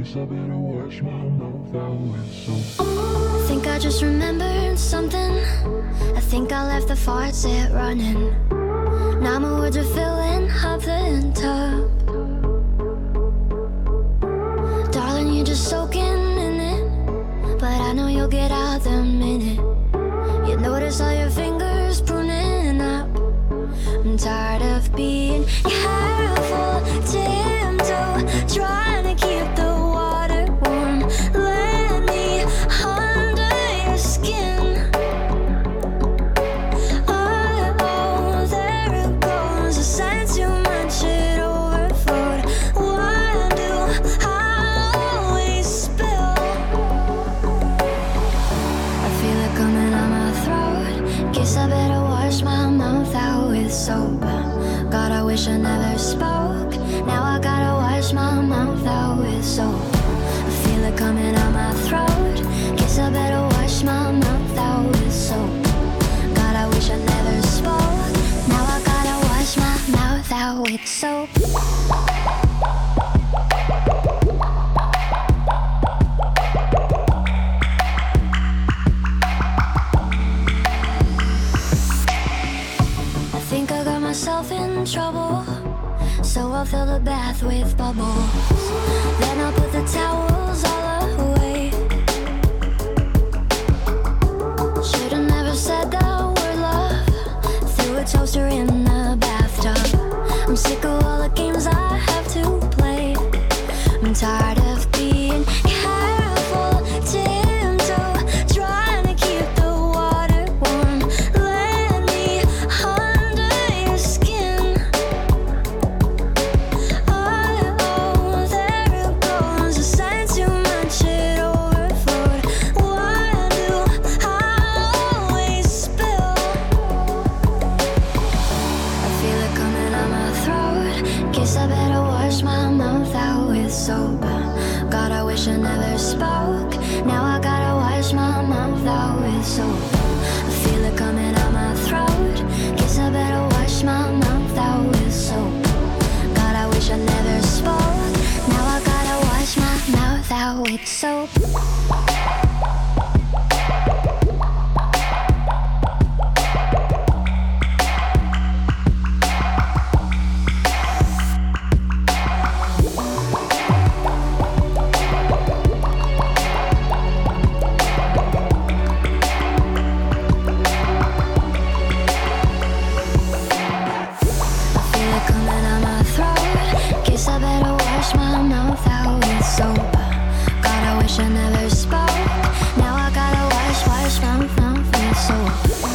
Guess I better wash my mouth out with soap. I think I just remembered something. I think I left the faucet running. Now my words are filling up the tub. Darling, you're just soaking in it, but I know you'll get out the minute you notice all your fingers pruning up. I'm tired of being careful, tiptoe, trying to keep the water warm. Let me under your skin. Oh, there it goes. I sense too much, it overflowed. Why do I always spill? I feel it coming out my throat. Guess I better wash my mouth out with soap. God, I wish I never spoke. Now I gotta wash my mouth out with soap. I feel it coming out my throat. Guess I better wash my mouth out with soap. God, I wish I never spoke. Now I gotta wash my mouth out with soap. I think I got myself in trouble, so I'll fill the bath with bubbles. Then I'll put the towels all away. Should've never said that word, love. Threw a toaster in the bathtub. I'm sick of all the games I have to play. I'm tired of being careful, tiptoe, trying to keep the water warm. Let me under your skin. Oh, there it goes. I sense too much, it overflowed. Why do I always spill? I feel it coming out my throat. Guess I better wash my mouth out with soap. God, I wish I never spoke. Now I gotta wash my mouth out with soap. I feel it coming out my throat. Guess I better wash my mouth out with soap. God, I wish I never spoke. Now I gotta wash my mouth out with soap. I better wash my mouth out with soap. God, I wish I never spoke. Now I gotta wash my mouth with soap.